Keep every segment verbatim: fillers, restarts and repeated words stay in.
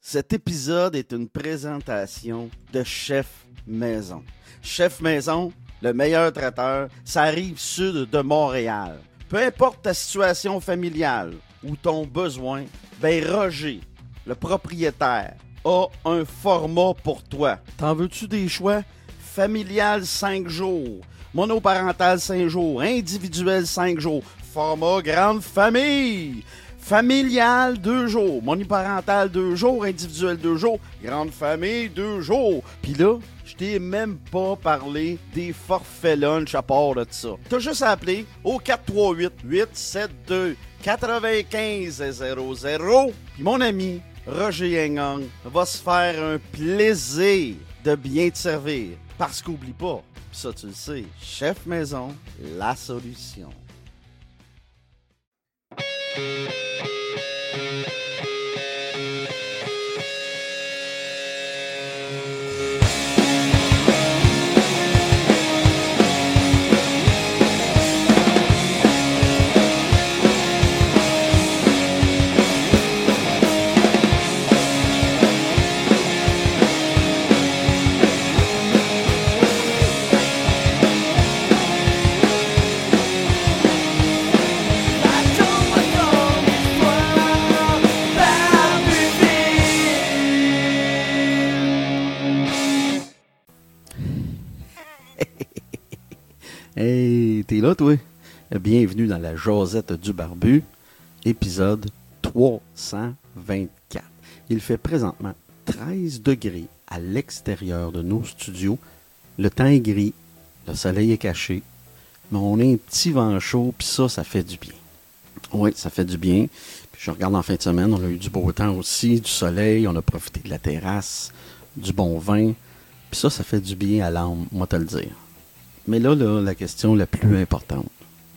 Cet épisode est une présentation de Chef Maison. Chef Maison, le meilleur traiteur, ça arrive sud de Montréal. Peu importe ta situation familiale ou ton besoin, ben Roger, le propriétaire, a un format pour toi. T'en veux-tu des choix? Familial cinq jours, monoparental cinq jours, individuel cinq jours, format grande famille. Familial, deux jours. Monoparental, deux jours. Individuel, deux jours. Grande famille, deux jours. Puis là, je t'ai même pas parlé des forfaits lunch à part de ça. T'as juste à appeler au quatre trois huit, huit sept deux, quatre cinq zéro zéro. Puis mon ami Roger Yengang va se faire un plaisir de bien te servir. Parce qu'oublie pas, pis ça tu le sais, Chef Maison, la solution. Hey, t'es là, toi? Bienvenue dans la Josette du Barbu, épisode trois cent vingt-quatre. Il fait présentement treize degrés à l'extérieur de nos studios. Le temps est gris, le soleil est caché, mais on a un petit vent chaud, puis ça, ça fait du bien. Oui, ça fait du bien. Puis je regarde en fin de semaine, on a eu du beau temps aussi, du soleil, on a profité de la terrasse, du bon vin, puis ça, ça fait du bien à l'âme, moi te le dire. Mais là, là, la question la plus importante,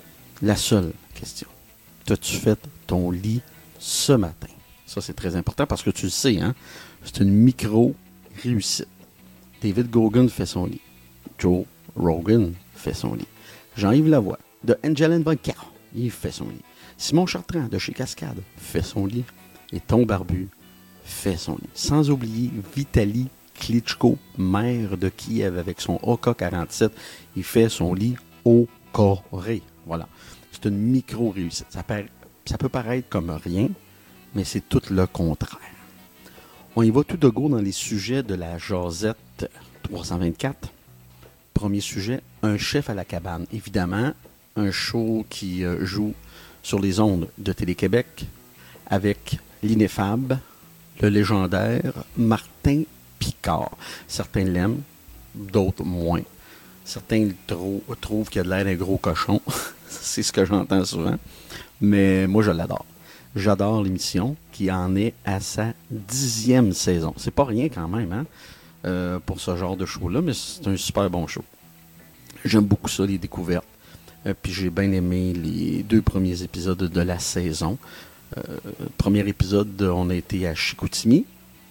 la seule question, t'as-tu fait ton lit ce matin? Ça, c'est très important parce que tu le sais, hein? C'est une micro-réussite. David Goggins fait son lit. Joe Rogan fait son lit. Jean-Yves Lavoie de Angel and Vodka, il fait son lit. Simon Chartrand de chez Cascade fait son lit. Et Ton Barbu fait son lit. Sans oublier Vitaly Klitschko, maire de Kiev avec son A K quarante-sept, il fait son lit au Corée. Voilà. C'est une micro-réussite. Ça, par... ça peut paraître comme rien, mais c'est tout le contraire. On y va tout de go dans les sujets de la Josette trois cent vingt-quatre. Premier sujet, un chef à la cabane. Évidemment, un show qui euh, joue sur les ondes de Télé-Québec avec l'ineffable, le légendaire Martin Picard. Certains l'aiment, d'autres moins. Certains le trou- trouvent qu'il a de l'air d'un gros cochon. C'est ce que j'entends souvent. Mais moi, je l'adore. J'adore l'émission qui en est à sa dixième saison. C'est pas rien quand même, hein, euh, pour ce genre de show-là, mais c'est un super bon show. J'aime beaucoup ça, les découvertes. Euh, puis j'ai bien aimé les deux premiers épisodes de la saison. Euh, premier épisode, on a été à Chicoutimi,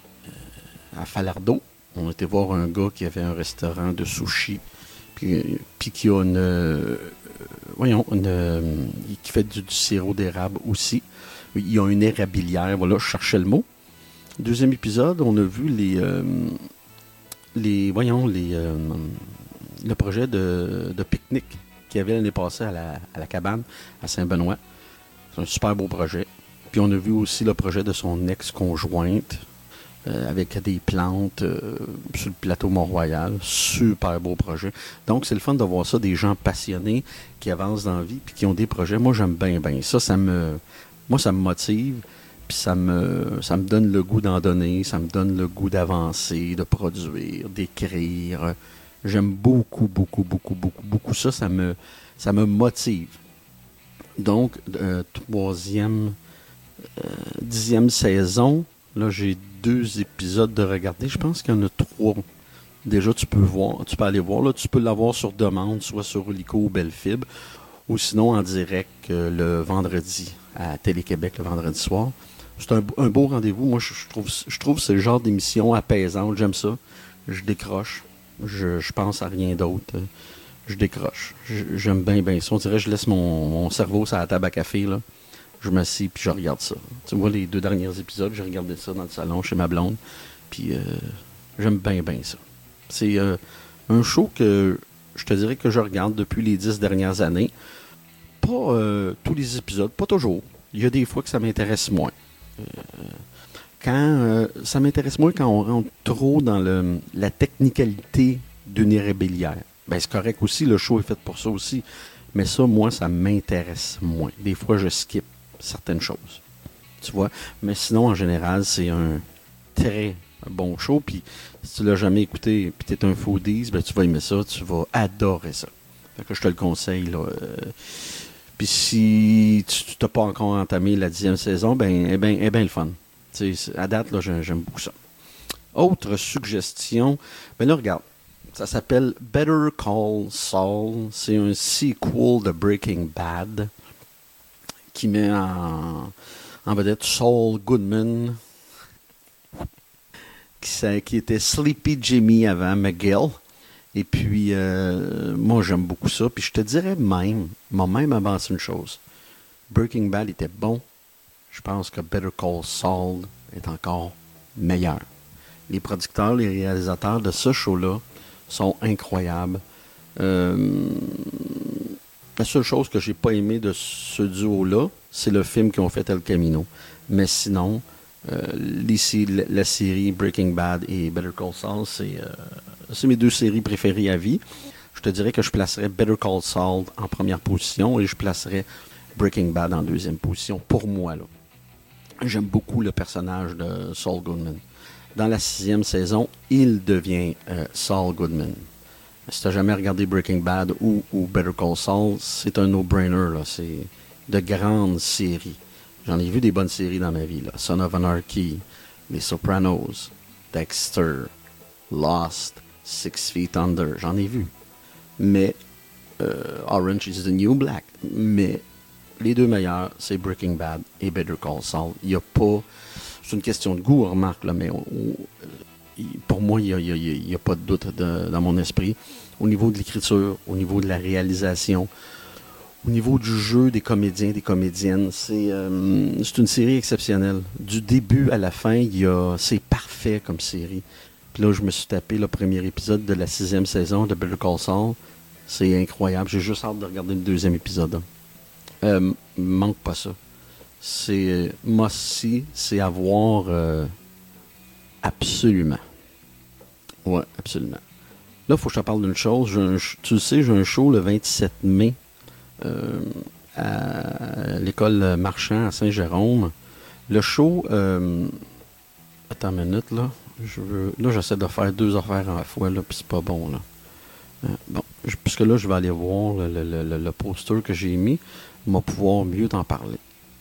à Falardeau. On a été voir un gars qui avait un restaurant de sushi, puis, puis qui a une, euh, voyons, une, euh, qui fait du, du sirop d'érable aussi. Il y a une érablière, voilà, je cherchais le mot. Deuxième épisode, on a vu les, euh, les voyons, les, euh, le projet de, de pique-nique qu'il y avait l'année passée à la, à la cabane à Saint-Benoît. C'est un super beau projet. Puis on a vu aussi le projet de son ex-conjointe, Euh, avec des plantes euh, sur le plateau Mont-Royal. Super beau projet. Donc, c'est le fun de voir ça, des gens passionnés qui avancent dans la vie puis qui ont des projets. Moi, j'aime bien, bien. Ça, ça me... Moi, ça me motive puis ça me, ça me donne le goût d'en donner, ça me donne le goût d'avancer, de produire, d'écrire. J'aime beaucoup, beaucoup, beaucoup, beaucoup, beaucoup ça. Ça me, ça me motive. Donc, euh, troisième, euh, dixième saison, là, j'ai deux épisodes de regarder. Je pense qu'il y en a trois. Déjà, tu peux voir, tu peux aller voir. Là, tu peux l'avoir sur demande, soit sur Lico ou Belle-Fibre, ou sinon en direct euh, le vendredi à Télé-Québec, le vendredi soir. C'est un, un beau rendez-vous. Moi, je, je trouve, je trouve que c'est le genre d'émission apaisante. J'aime ça. Je décroche. Je, je pense à rien d'autre. Je décroche. Je, j'aime bien, bien ça. On dirait que je laisse mon, mon cerveau sur la table à café, là. je m'assieds puis je regarde ça. Tu vois, les deux derniers épisodes, j'ai regardé ça dans le salon chez ma blonde. Puis euh, j'aime bien, bien ça. C'est euh, un show que je te dirais que je regarde depuis les dix dernières années. Pas euh, tous les épisodes, pas toujours. Il y a des fois que ça m'intéresse moins. Euh, quand euh, ça m'intéresse moins quand on rentre trop dans le, la technicalité d'une rébellière. Ben c'est correct aussi, le show est fait pour ça aussi. Mais ça, moi, ça m'intéresse moins. Des fois, je skip certaines choses. Tu vois? Mais sinon, en général, c'est un très bon show. Puis, si tu l'as jamais écouté, puis tu es un foodies, ben, tu vas aimer ça. Tu vas adorer ça. Fait que je te le conseille, là. Euh, puis, si tu n'as pas encore entamé la dixième saison, ben, eh ben, eh ben le fun. Tu sais, à date, là, j'aime beaucoup ça. Autre suggestion, ben là, regarde. Ça s'appelle Better Call Saul. C'est un sequel de Breaking Bad qui met en, en vedette Saul Goodman, qui, qui était Sleepy Jimmy avant, McGill. Et puis, euh, moi, j'aime beaucoup ça. Puis je te dirais même, m'a même avancé une chose. Breaking Bad était bon. Je pense que Better Call Saul est encore meilleur. Les producteurs, les réalisateurs de ce show-là sont incroyables. Euh, la seule chose que j'ai pas aimé de ce duo-là, c'est le film qu'ils ont fait El Camino. Mais sinon, euh, les, la, la série Breaking Bad et Better Call Saul, c'est, euh, c'est mes deux séries préférées à vie. Je te dirais que je placerais Better Call Saul en première position et je placerais Breaking Bad en deuxième position, pour moi, là. J'aime beaucoup le personnage de Saul Goodman. Dans la sixième saison, il devient euh, Saul Goodman. Si tu n'as jamais regardé Breaking Bad ou, ou Better Call Saul, c'est un no-brainer, là. C'est de grandes séries. J'en ai vu des bonnes séries dans ma vie, là. Son of Anarchy, Les Sopranos, Dexter, Lost, Six Feet Under. J'en ai vu. Mais euh, Orange is the New Black. Mais les deux meilleurs, c'est Breaking Bad et Better Call Saul. Il n'y a pas... C'est une question de goût, remarque, là, mais on, on, pour moi, il n'y a, a, a pas de doute de, dans mon esprit. Au niveau de l'écriture, au niveau de la réalisation, au niveau du jeu des comédiens, des comédiennes, c'est, euh, c'est une série exceptionnelle. Du début à la fin, il y a, c'est parfait comme série. Puis là, je me suis tapé le premier épisode de la sixième saison de Better Call Saul. C'est incroyable. J'ai juste hâte de regarder le deuxième épisode. Hein. Euh, manque pas ça. C'est moi aussi, c'est à voir euh, absolument. Ouais, absolument. Là, il faut que je te parle d'une chose. J'ai un, tu le sais, j'ai un show le vingt-sept mai euh, à l'école Marchand à Saint-Jérôme. Le show... Euh, attends une minute, là. Je veux, là, j'essaie de faire deux affaires à la fois, là, puis c'est pas bon, là. Euh, bon, je, puisque là, je vais aller voir le, le, le, le poster que j'ai mis. On va pouvoir mieux t'en parler.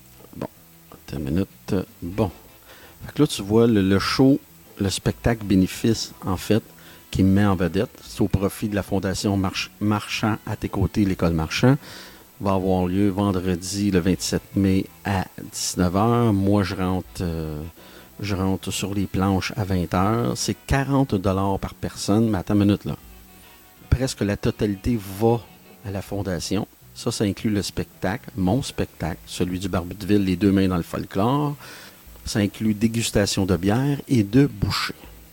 Une minute. Bon. Fait que là, tu vois le, le show, le spectacle bénéfice, en fait, qui me met en vedette. C'est au profit de la Fondation March- Marchand à tes côtés, l'école Marchand. Va avoir lieu vendredi, le vingt-sept mai à dix-neuf heures. Moi, je rentre, euh, je rentre sur les planches à vingt heures. C'est quarante dollars par personne. Mais attends une minute, là. Presque la totalité va à la Fondation. Ça, ça inclut le spectacle, mon spectacle, celui du Barbu de Ville, les deux mains dans le folklore. Ça inclut dégustation de bière et de bouchées.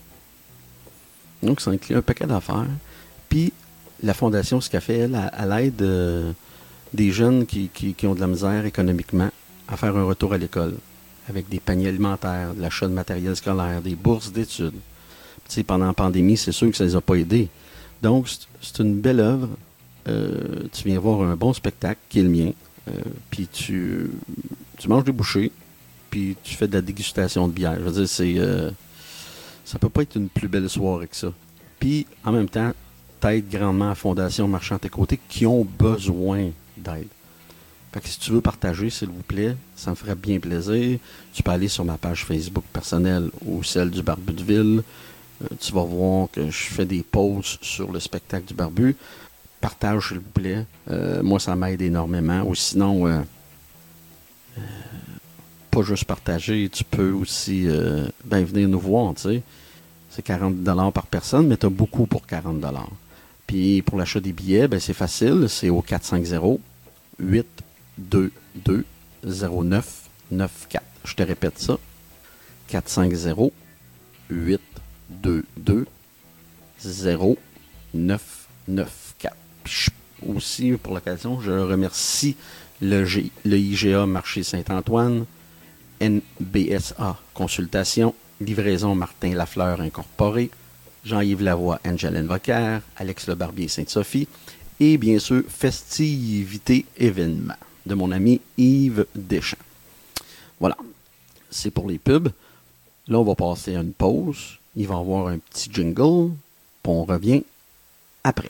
Donc, ça inclut un paquet d'affaires. Puis, la Fondation, ce qu'elle fait, elle, à l'aide euh, des jeunes qui, qui, qui ont de la misère économiquement, à faire un retour à l'école, avec des paniers alimentaires, de l'achat de matériel scolaire, des bourses d'études. Tu sais, pendant la pandémie, c'est sûr que ça ne les a pas aidés. Donc, c'est, c'est une belle œuvre. Euh, tu viens voir un bon spectacle qui est le mien, euh, puis tu, tu manges des bouchées, puis tu fais de la dégustation de bière. Je veux dire, c'est, euh, ça peut pas être une plus belle soirée que ça. Puis, en même temps, t'aides grandement à la Fondation Marchand à tes côtés qui ont besoin d'aide. Fait que si tu veux partager, s'il vous plaît, ça me ferait bien plaisir. Tu peux aller sur ma page Facebook personnelle ou celle du Barbu de Ville. Euh, tu vas voir que je fais des posts sur le spectacle du Barbu. Partage, s'il vous plaît. Euh, moi, ça m'aide énormément. Ou sinon, euh, euh, pas juste partager, tu peux aussi euh, ben, venir nous voir, tu sais. C'est quarante dollars par personne, mais tu as beaucoup pour quarante dollars. Puis pour l'achat des billets, ben, c'est facile. C'est au quatre cent cinquante, huit deux deux, zéro neuf neuf quatre. Je te répète ça. quatre cinq zéro huit deux deux zéro neuf neuf quatre. Puis aussi, pour l'occasion, je remercie le, G, le I G A Marché Saint-Antoine, N B S A Consultation, Livraison Martin Lafleur Incorporé, Jean-Yves Lavoie, Angel Invocaire, Alex Le Barbier Sainte-Sophie et bien sûr Festivité Événement de mon ami Yves Deschamps. Voilà, c'est pour les pubs. Là, on va passer à une pause. Il va y avoir un petit jingle, puis on revient après.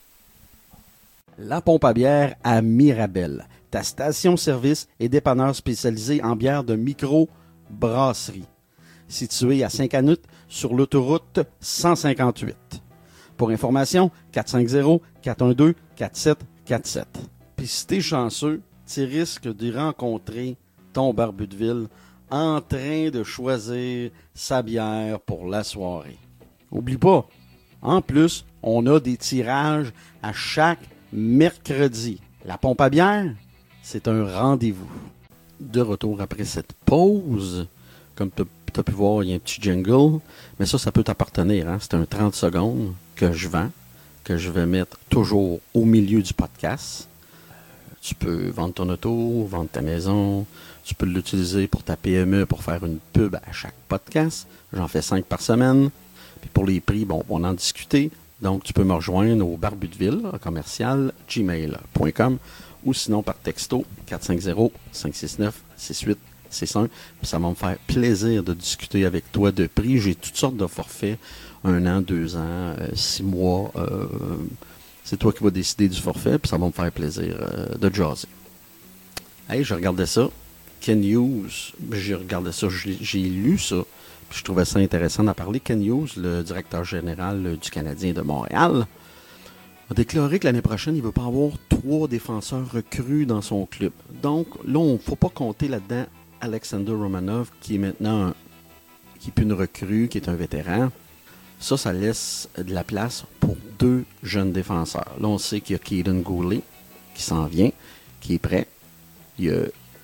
La Pompe à bière à Mirabel, ta station-service et dépanneur spécialisé en bière de micro-brasserie. Situé à Saint-Canute sur l'autoroute cent cinquante-huit. Pour information, quatre cinq zéro quatre un deux quatre sept quatre sept. Puis si t'es chanceux, tu risques d'y rencontrer ton barbu de ville en train de choisir sa bière pour la soirée. Oublie pas, en plus, on a des tirages à chaque mercredi. La Pompe à bière, c'est un rendez-vous. De retour après cette pause, comme tu as pu voir, il y a un petit jingle, mais ça, ça peut t'appartenir. Hein? C'est un trente secondes que je vends, que je vais mettre toujours au milieu du podcast. Tu peux vendre ton auto, vendre ta maison, tu peux l'utiliser pour ta P M E pour faire une pub à chaque podcast. J'en fais cinq par semaine. Puis pour les prix, bon, on va en discuter. Donc, tu peux me rejoindre au barbu de ville, commercial, gmail point com ou sinon par texto quatre cinq zéro cinq six neuf six huit six un. Puis ça va me faire plaisir de discuter avec toi de prix. J'ai toutes sortes de forfaits, un an, deux ans, euh, six mois. Euh, c'est toi qui vas décider du forfait, puis ça va me faire plaisir euh, de jaser. Hey, je regardais ça. Ken Hughes, j'ai regardé ça, j'ai, j'ai lu ça. Puis je trouvais ça intéressant d'en parler. Ken Hughes, le directeur général du Canadien de Montréal, a déclaré que l'année prochaine, il ne veut pas avoir trois défenseurs recrues dans son club. Donc, là, on ne faut pas compter là-dedans Alexander Romanov, qui est maintenant un, qui est plus une recrue, qui est un vétéran. Ça, ça laisse de la place pour deux jeunes défenseurs. Là, on sait qu'il y a Caden Goulet qui s'en vient, qui est prêt. Il y a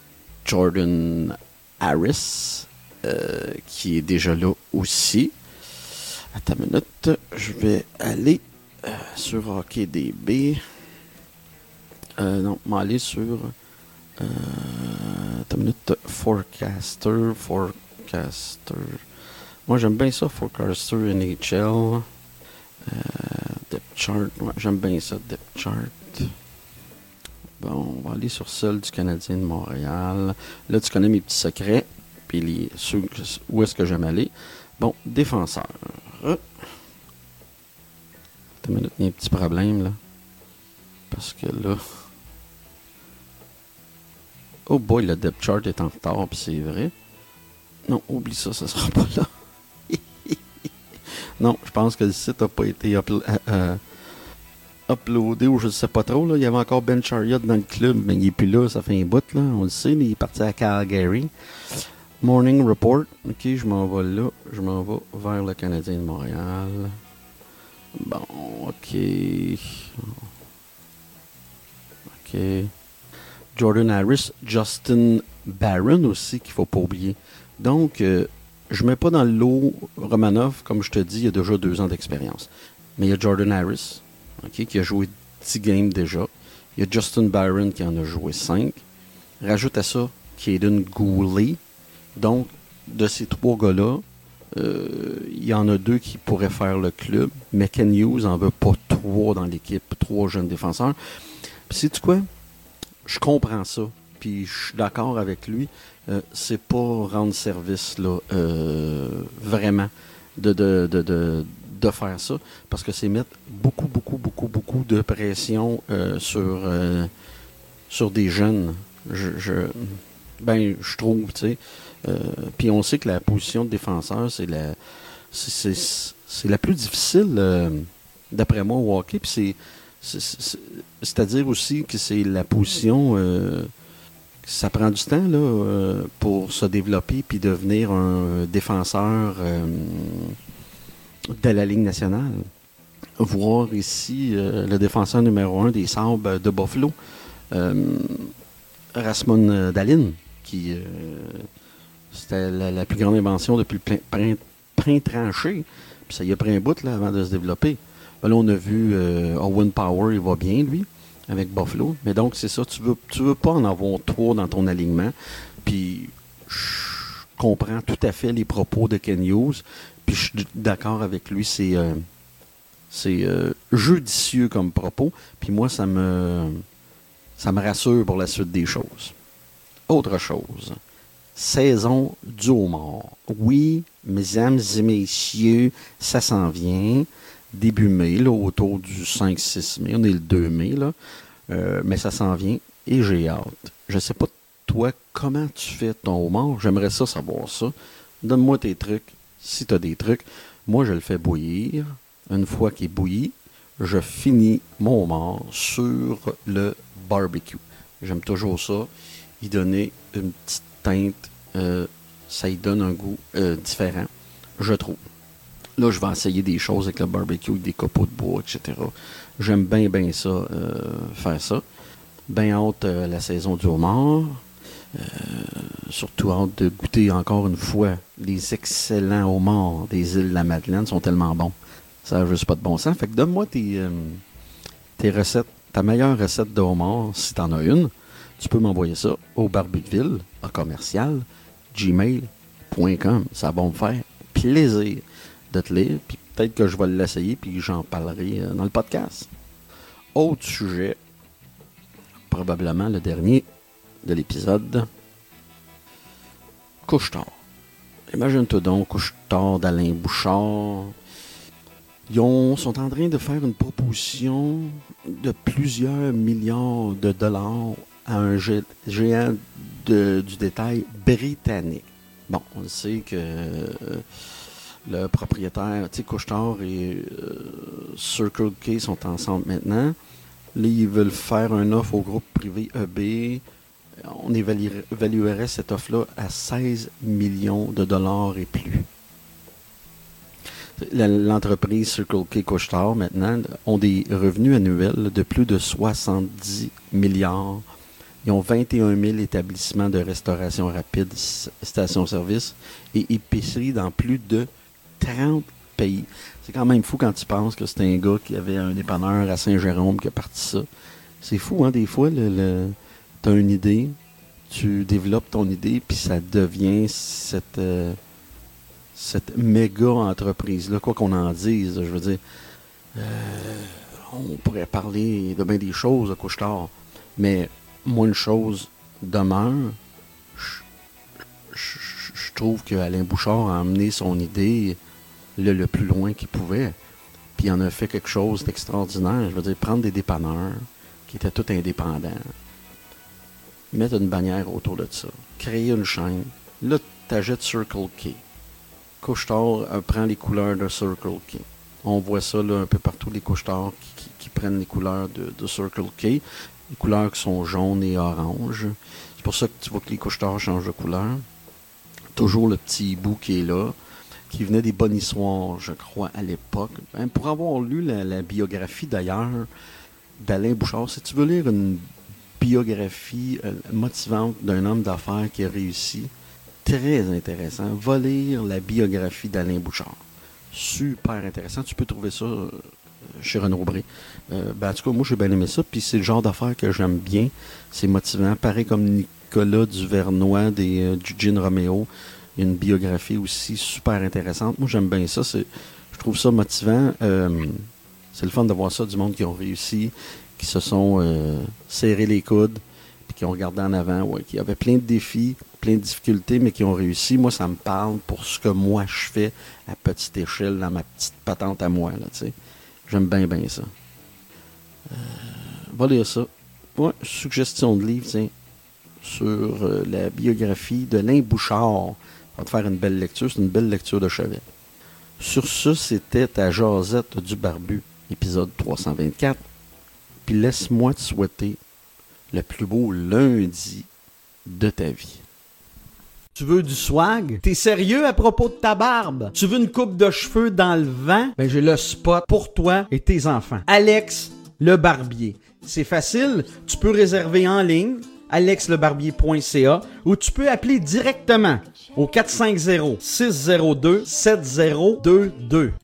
Jordan Harris, Euh, qui est déjà là aussi. Attends une minute, je vais aller euh, sur HockeyDB. Euh, non, je vais aller sur euh, attends une minute, Forecaster, Forecaster. Moi, j'aime bien ça, Forecaster N H L. Euh, Depth Chart, ouais, j'aime bien ça, Depth Chart. Bon, on va aller sur celle du Canadien de Montréal. Là, tu connais mes petits secrets. Puis les, ceux, où est-ce que j'aime aller? Bon, défenseur. Attends une minute, il y a un petit problème, là. Parce que là... Oh boy, le depth chart est en retard, puis c'est vrai. Non, oublie ça, ça sera pas là. Non, je pense que le site n'a pas été uplo- euh, euh, uploadé, ou je ne sais pas trop, là. Il y avait encore Ben Chariot dans le club, mais il n'est plus là, ça fait un bout, là. On le sait, il est parti à Calgary. Morning Report. Ok, je m'en vais là. Je m'en vais vers le Canadien de Montréal. Bon, ok. Ok. Jordan Harris, Justin Barron aussi, qu'il ne faut pas oublier. Donc, euh, je ne mets pas dans le lot Romanov, comme je te dis, il y a déjà deux ans d'expérience. Mais il y a Jordan Harris, okay, qui a joué dix games déjà. Il y a Justin Barron qui en a joué cinq. Rajoute à ça Caden Goulet. Donc, de ces trois gars-là, euh, il y en a deux qui pourraient faire le club, mais Ken Hughes en veut pas trois dans l'équipe, trois jeunes défenseurs. Puis, sais-tu quoi? Je comprends ça, puis je suis d'accord avec lui. Euh, c'est pas rendre service, là, euh, vraiment, de, de, de, de, de faire ça, parce que c'est mettre beaucoup, beaucoup, beaucoup, beaucoup de pression euh, sur, euh, sur des jeunes. Je, je, ben, je trouve, tu sais. Euh, puis on sait que la position de défenseur, c'est la c'est, c'est, c'est la plus difficile, euh, d'après moi, au hockey. Puis c'est, c'est, c'est, c'est-à-dire aussi que c'est la position, euh, ça prend du temps là, euh, pour se développer puis devenir un défenseur euh, de la Ligue nationale. Voir ici euh, le défenseur numéro un des Sabres de Buffalo. Euh, Rasmund Dahlin, qui... Euh, c'était la, la plus grande invention depuis le pain, pain tranché. Puis ça y a pris un bout là, avant de se développer. Ben là, on a vu euh, Owen Power, il va bien, lui, avec Buffalo. Mais donc, c'est ça, tu veux, tu veux pas en avoir trois dans ton alignement. Puis, je comprends tout à fait les propos de Ken Hughes. Puis, je suis d'accord avec lui, c'est, euh, c'est euh, judicieux comme propos. Puis moi, ça me, ça me rassure pour la suite des choses. Autre chose. Saison du homard. Oui, mesdames et messieurs, ça s'en vient. Début mai, là, autour du cinq six mai. On est le deux mai, là. Euh, mais ça s'en vient et j'ai hâte. Je sais pas, toi, comment tu fais ton homard? J'aimerais ça savoir ça. Donne-moi tes trucs, si tu as des trucs. Moi, je le fais bouillir. Une fois qu'il est bouilli, je finis mon homard sur le barbecue. J'aime toujours ça. Y donner une petite teinte, euh, ça y donne un goût euh, différent, je trouve. Là, je vais essayer des choses avec le barbecue, avec des copeaux de bois, et cetera. J'aime bien, bien ça, euh, faire ça. Bien hâte euh, la saison du homard. Euh, surtout hâte de goûter encore une fois les excellents homards des îles de la Madeleine. Sont tellement bons. Ça n'a juste pas de bon sens. Fait que donne-moi tes, euh, tes recettes, ta meilleure recette de homard, si tu en as une. Tu peux m'envoyer ça au barbudeville, à commercial, gmail point com. Ça va me faire plaisir de te lire, puis peut-être que je vais l'essayer, puis j'en parlerai dans le podcast. Autre sujet, probablement le dernier de l'épisode, Couche-Tard. Imagine-toi donc, Couche-Tard d'Alain Bouchard. Ils ont, sont en train de faire une proposition de plusieurs milliards de dollars à un géant de, du détail britannique. Bon, on sait que euh, le propriétaire, tu sais, Couche-Tard et euh, Circle K sont ensemble maintenant. Là, ils veulent faire une offre au groupe privé E B. On évaluerait, évaluerait cette offre-là à seize millions de dollars et plus. L'entreprise Circle K Couche-Tard, maintenant, ont des revenus annuels de plus de soixante-dix milliards. Ils ont vingt et un mille établissements de restauration rapide, stations-service et épiceries dans plus de trente pays. C'est quand même fou quand tu penses que c'est un gars qui avait un dépanneur à Saint-Jérôme qui a parti ça. C'est fou, hein, des fois, le, le, tu as une idée, tu développes ton idée, puis ça devient cette, euh, cette méga entreprise-là, quoi qu'on en dise. Je veux dire, euh, on pourrait parler de bien des choses à Couche-Tard, mais moi, une chose demeure, je, je, je trouve qu'Alain Bouchard a amené son idée le, le plus loin qu'il pouvait. Puis il en a fait quelque chose d'extraordinaire. Je veux dire, prendre des dépanneurs qui étaient tous indépendants, mettre une bannière autour de ça, créer une chaîne. Là, tu achètes Circle K. Couche-Tard euh, prend les couleurs de Circle K. On voit ça là, un peu partout, les Couche-Tard qui, qui, qui prennent les couleurs de, de Circle K. Les couleurs qui sont jaunes et oranges. C'est pour ça que tu vois que les Couche-Tard changent de couleur. Toujours le petit hibou qui est là, qui venait des Bonissoirs, je crois, à l'époque. Hein, pour avoir lu la, la biographie, d'ailleurs, d'Alain Bouchard, si tu veux lire une biographie euh, motivante d'un homme d'affaires qui a réussi, très intéressant, va lire la biographie d'Alain Bouchard. Super intéressant. Tu peux trouver ça euh, chez Renaud Bré. Euh, ben, en tout cas, moi, j'ai bien aimé ça. Puis c'est le genre d'affaires que j'aime bien. C'est motivant. Pareil comme Nicolas Duvernois des euh, du Gin Romeo. Il y a une biographie aussi super intéressante. Moi, j'aime bien ça. C'est, je trouve ça motivant. Euh, c'est le fun de voir ça, du monde qui ont réussi, qui se sont euh, serrés les coudes, puis qui ont regardé en avant, ouais, qui avaient plein de défis, plein de difficultés, mais qui ont réussi. Moi, ça me parle pour ce que moi, je fais à petite échelle, dans ma petite patente à moi. Là, t'sais. J'aime bien, bien ça. Euh, va lire ça. Ouais, suggestion de livre, tiens, sur euh, la biographie de Alain Bouchard. On va te faire une belle lecture. C'est une belle lecture de chevet. Sur ce, c'était ta jasette du barbu, épisode trois cent vingt-quatre. Puis laisse-moi te souhaiter le plus beau lundi de ta vie. Tu veux du swag? T'es sérieux à propos de ta barbe? Tu veux une coupe de cheveux dans le vent? Ben j'ai le spot pour toi et tes enfants. Alex le barbier. C'est facile, tu peux réserver en ligne. alex le barbier point c a ou tu peux appeler directement au quatre cinq zéro, six zéro deux, sept zéro deux deux.